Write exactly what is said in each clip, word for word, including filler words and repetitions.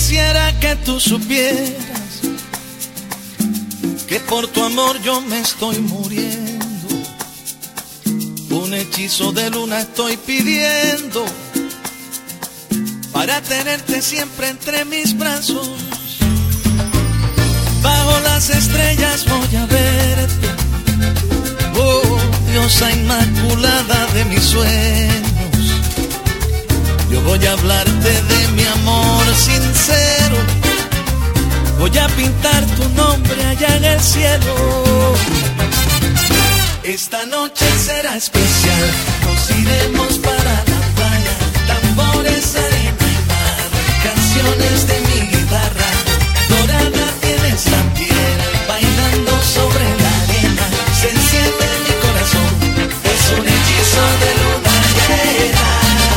Quisiera que tú supieras que por tu amor yo me estoy muriendo. Un hechizo de luna estoy pidiendo para tenerte siempre entre mis brazos. Bajo las estrellas voy a verte, oh diosa inmaculada de mis sueños. Yo voy a hablarte de mi amor sincero, voy a pintar tu nombre allá en el cielo. Esta noche será especial, nos iremos para la playa, tambores, arena y mar, canciones de mi guitarra, dorada tienes la piel, bailando sobre la arena, se enciende mi corazón, es un hechizo de luna llena.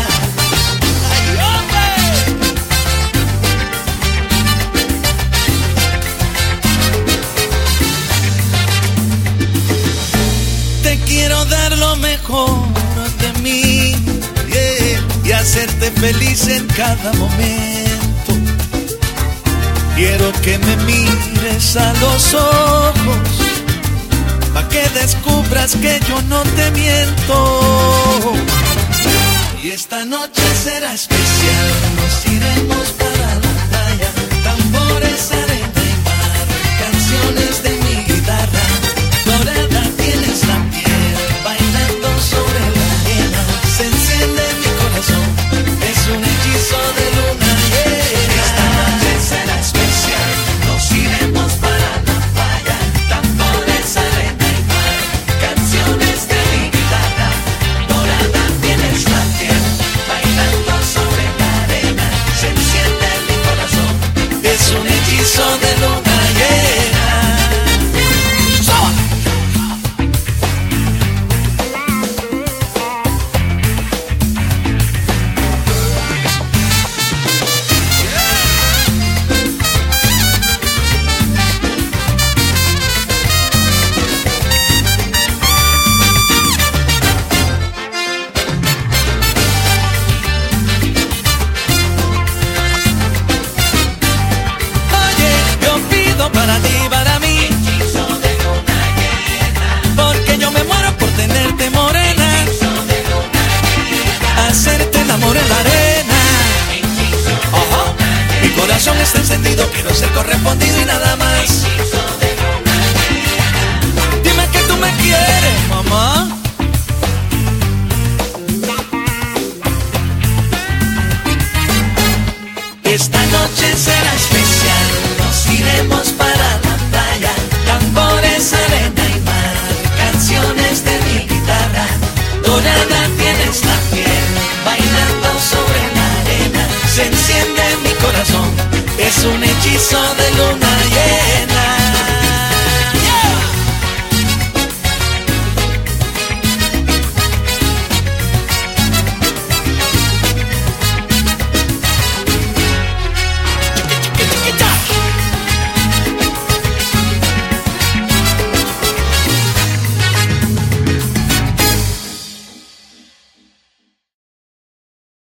Quiero dar lo mejor de mí, yeah, y hacerte feliz en cada momento. Quiero que me mires a los ojos, pa' que descubras que yo no te miento. Y esta noche será especial, nos iremos para la playa, tambores, arena y mar, canciones de mi guitarra, dorada tienes la piel, sobre la arena, se enciende mi corazón, es un hechizo de luna llena. Esta noche será especial, nos iremos para la playa, tambores, arena y mar, canciones de mi guitarra, dorada tienes la piel, bailando sobre la arena, se enciende mi corazón, es un hechizo de luna llena. Para ti, para mí, hechizo de luna llena, porque yo me muero por tenerte morena, hechizo de luna llena, hacerte el amor en la arena, hechizo de luna llena. Mi corazón está encendido, quiero ser correspondido y nada más, hechizo de luna llena. Dime que tú me quieres, mamá. Esta noche será especial, nos iremos para la playa, tambores, arena y mar, canciones de mi guitarra, dorada tienes la piel, bailando sobre la arena, se enciende mi corazón, es un hechizo de luna